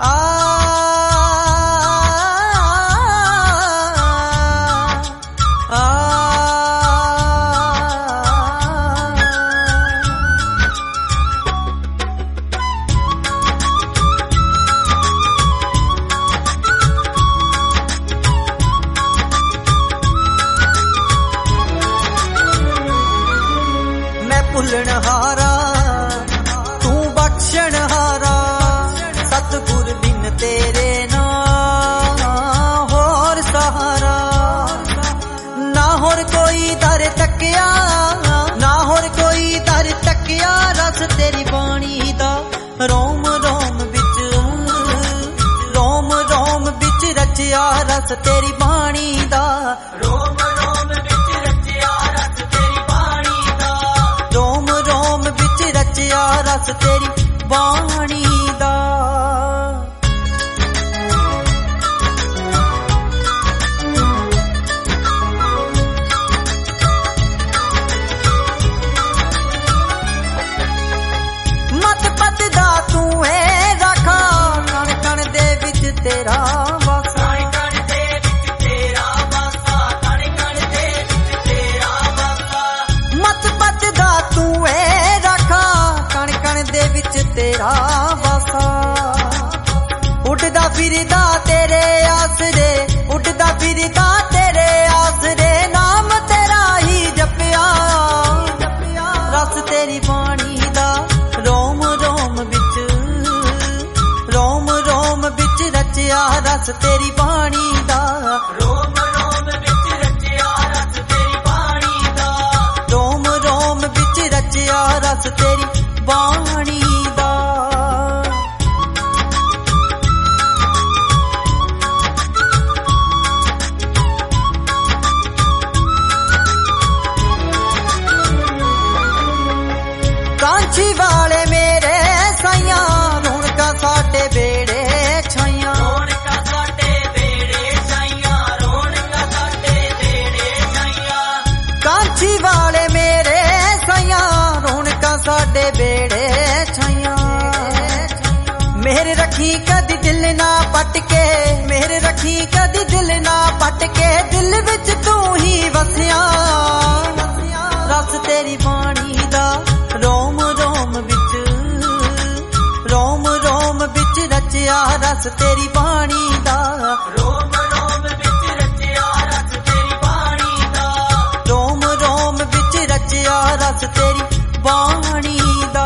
ਭੁੱਲਣਹਾਰਾ ਤੂੰ ਬਖਸ਼ਣਹਾਰਾ, ਸਤਿਗੁਰ ਬਿਨ ਤੇਰੇ ਨਾਮ ਹੋਰ ਸਹਾਰਾ। ਨਾ ਹੋਰ ਕੋਈ ਦਰ ਤੱਕਿਆ, ਨਾ ਹੋਰ ਕੋਈ ਦਰ ਤੱਕਿਆ, ਰਸ ਤੇਰੀ ਬਾਣੀ ਦਾ ਰੋਮ ਰੋਮ ਵਿੱਚ, ਰੋਮ ਰੋਮ ਵਿੱਚ ਰਚਿਆ ਰਸ ਤੇਰੀ ਬਾਣੀ ਦਾ, ਰੋਮ ਰੋਮ ਵਿੱਚ ਰਚਿਆ ਰਸ ਤੇਰੀ ਬਾਣੀ ਦਾ, ਰੋਮ ਰੋਮ ਵਿੱਚ ਰਚਿਆ ਰਸ ਤੇਰੀ ਬਾਣੀ ਦਾ। ਮਤ ਪਤ ਦਾ ਤੂੰ ਏ ਰਾਖਾ, ਕਣ ਕਣ ਦੇ ਵਿੱਚ ਤੇਰਾ ਵਾਸਾ, ਕਣ ਕਣ ਦੇ ਵਿੱਚ ਤੇਰਾ ਵਾਸਾ, ਕਣ ਕਣ ਦੇ ਵਿੱਚ ਤੇਰਾ ਵਾਸਾ। ਮਤ ਪਤ ਦਾ ਤੂੰ ਏ ਰਾਖਾ, ਕਣ ਕਣ ਦੇ ਵਿੱਚ ਤੇਰਾ ਵਾਸਾ। ਉੱਡਦਾ ਫਿਰਦਾ ਤੇਰੇ ਆਸਰੇ, ਉੱਡਦਾ ਫਿਰਦਾ ਤੇਰੇ ਆਸਰੇ, ਨਾਮ ਤੇਰਾ ਹੀ ਜਪਿਆ ਰਸ ਤੇਰੀ ਬਾਣੀ ਦਾ, ਰੋਮ ਰੋਮ ਵਿੱਚ, ਰੋਮ ਰੋਮ ਵਿੱਚ ਰਚਿਆ ਰਸ ਤੇਰੀ ਬਾਣੀ ਦਾ, ਰੋਮ ਰੋਮ ਵਿੱਚ ਰਚਿਆ ਰਸ ਤੇਰੀ ਬਾਣੀ ਦਾ, ਰੋਮ ਰੋਮ ਵਿੱਚ ਰਚਿਆ ਰਸ ਤੇਰੀ ਬਾਣੀ ਦਾ। ਕਾਂਛੀ ਵਾਲੇ ਮੇਰੇ ਸਾਈਆਂ, ਰੌਣਕਾਂ ਸਾਡੇ ਬੇੜੇ ਛਾਈਆਂ, ਰੌਣਕਾਂ ਸਾਡੇ ਬੇੜੇ ਛਾਈਆਂ, ਰੌਣਕਾਂ ਸਾਡੇ ਬੇੜੇ ਛਾਈਆਂ। ਕਾਂਛੀ ਵਾਲੇ ਮੇਰੇ ਸਾਈਆਂ, ਰੌਣਕਾਂ ਸਾਡੇ ਬੇੜੇ ਛਾਈਆਂ। ਮੇਰੇ ਰੱਖੀ ਕਦੀ ਦਿਲ ਨਾ ਪੱਟ ਕੇ, ਮੇਰੇ ਰੱਖੀ ਕਦੀ ਦਿਲ ਨਾ ਪੱਟ ਕੇ, ਦਿਲ ਵਿੱਚ ਤੂੰ ਹੀ ਵਸਿਆ ਰਸ ਤੇਰੀ ਬਾਣੀ ਦਾ, ਰੋਮ ਰੋਮ ਵਿੱਚ, ਰੋਮ ਰੋਮ ਵਿੱਚ ਰਚਿਆ ਰਸ ਤੇਰੀ ਬਾਣੀ ਦਾ, ਰੋਮ ਰੋਮ ਵਿੱਚ ਰਚਿਆ ਰਸ ਤੇਰੀ ਬਾਣੀ ਦਾ, ਰੋਮ ਰੋਮ ਵਿੱਚ ਰਚਿਆ ਰਸ ਤੇਰੀ ਬਾਣੀ ਦਾ।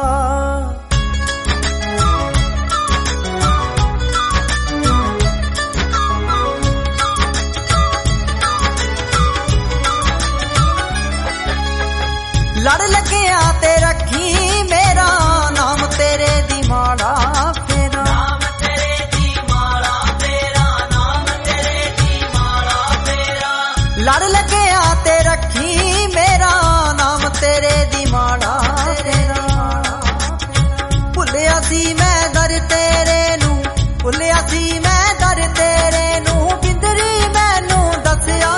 ਲੜ ਲੱਗਿਆ ਤੇ ਰੱਖੀ ਮੇਰਾ, ਨਾਮ ਤੇਰੇ ਦੀ ਮਾਲਾ ਫੇਰਾ, ਨਾਮ ਤੇਰੇ ਦੀ ਮਾਲਾ ਫੇਰਾ, ਨਾਮ ਤੇਰੇ ਦੀ ਮਾਲਾ ਫੇਰਾ। ਲੜ ਲੱਗਿਆ ਤੇ ਰੱਖੀ ਮੇਰਾ, ਨਾਮ ਤੇਰੇ ਦੀ ਮਾਲਾ ਫੇਰਾ। ਭੁੱਲਿਆ ਸੀ ਮੈਂ ਦਰ ਤੇਰੇ ਨੂੰ, ਭੁੱਲਿਆ ਸੀ ਮੈਂ ਦਰ ਤੇਰੇ ਨੂੰ, ਬਿੰਦਰੀ ਮੈਨੂੰ ਦੱਸਿਆ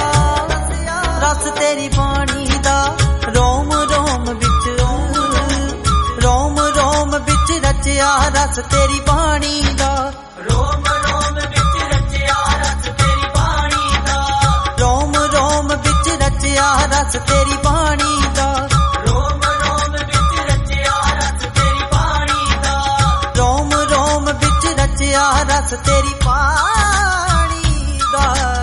ਰਸ ਤੇਰੀ ਬਾਣੀ ਦਾ, ਰੋਮ ਰੋਮ ਵਿੱਚ, ਰੋਮ ਰੋਮ ਵਿੱਚ ਰਚਿਆ ਰਸ ਤੇਰੀ ਬਾਣੀ ਦਾ, ਰੋਮ ਰੋਮ ਵਿੱਚ ਰਚਿਆ ਰਸ ਤੇਰੀ ਬਾਣੀ ਦਾ, ਰੋਮ ਰੋਮ ਵਿੱਚ ਰਚਿਆ ਰਸ ਤੇਰੀ ਬਾਣੀ ਦਾ, ਰੋਮ ਰੋਮ ਵਿੱਚ ਰਚਿਆ ਰਸ ਤੇਰੀ ਬਾਣੀ ਦਾ, ਰੋਮ ਰੋਮ ਵਿੱਚ ਰਚਿਆ ਰਸ ਤੇਰੀ ਬਾਣੀ ਦਾ।